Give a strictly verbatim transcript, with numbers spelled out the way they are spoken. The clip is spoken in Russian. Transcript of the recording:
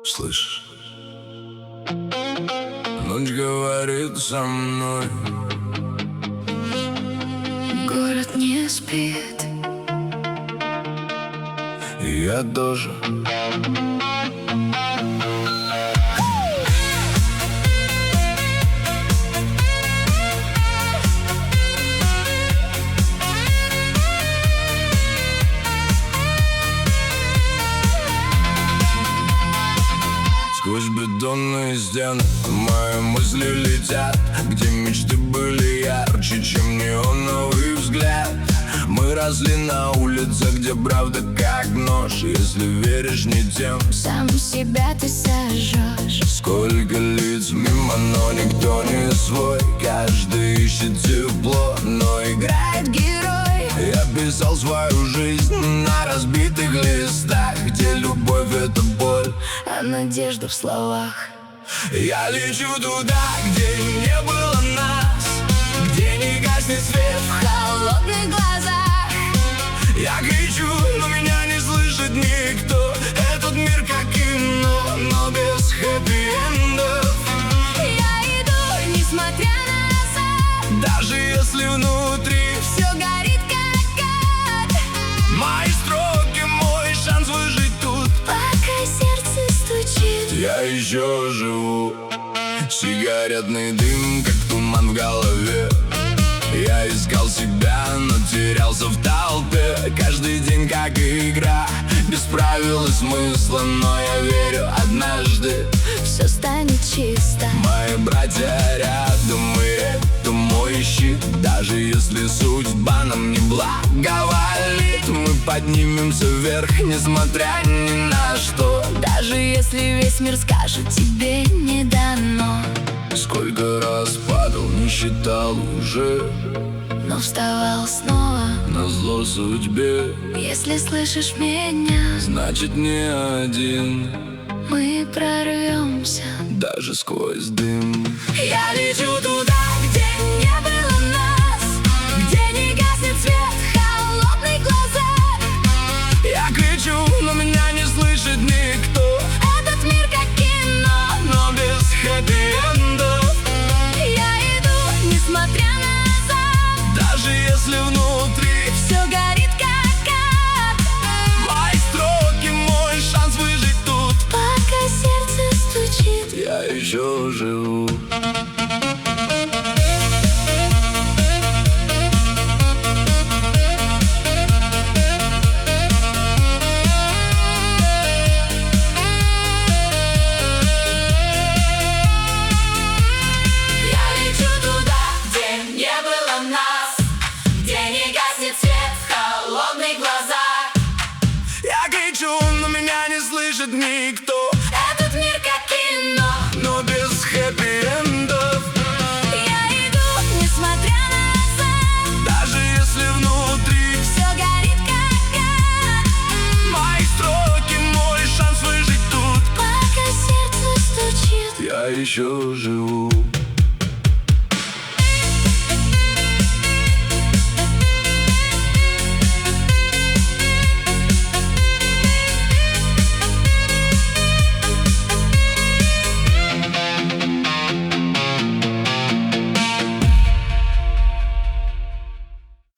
Слышишь? Ночь говорит со мной. Город не спит, И я тоже. Сквозь бетонные стены мои мысли летят, где мечты были ярче, чем неоновый взгляд. Мы росли на улицах, где правда как нож. Если веришь не тем, сам себя ты сожжешь. Сколько лиц мимо, но никто не свой. Каждый ищет тепло, но играет герой. Я писал свою жизнь на разбитых листах, где любовь — это боль, а надежда в словах. Я лечу туда, где не было нас, где не гаснет свет в холодных глазах. Я кричу, но меня не слышит никто. Этот мир как кино, но без хэппи-эндов. Я иду, несмотря на рассвет, даже если внутри все горит как ад. Мои строки, мой шанс выжить тут. Пока сердце стучит, Я еще живу. Сигаретный дым, как туман в голове. Я искал себя, но терялся в толпе. Каждый день как игра, без правил и смысла. Но я верю, однажды все станет чисто. Мои братья рядом, и это мой щит. Даже если судьба нам не благоволит, мы поднимемся вверх, несмотря ни на что. Даже если весь мир скажет, тебе не дано. Сколько раз падал, не считал уже, но вставал снова назло судьбе. Если слышишь меня, значит не один. Мы прорвемся даже сквозь дым. Я лечу туда, где не было нас, где не гаснет свет в холодных глазах. Я кричу, но меня не слышит никто. Этот мир как кино, но без хэппи-эндов. Я иду, несмотря на рассвет, даже если внутри все горит как ад. Мои строки, мой шанс выжить тут. Пока сердце стучит, Я еще живу. Я кричу, но меня не слышит никто. Этот мир как кино, но без хэппи-эндов. Я иду, несмотря на рассвет, даже если внутри все горит как ад. Мои строки, мой шанс выжить тут. Пока сердце стучит, Я еще живу.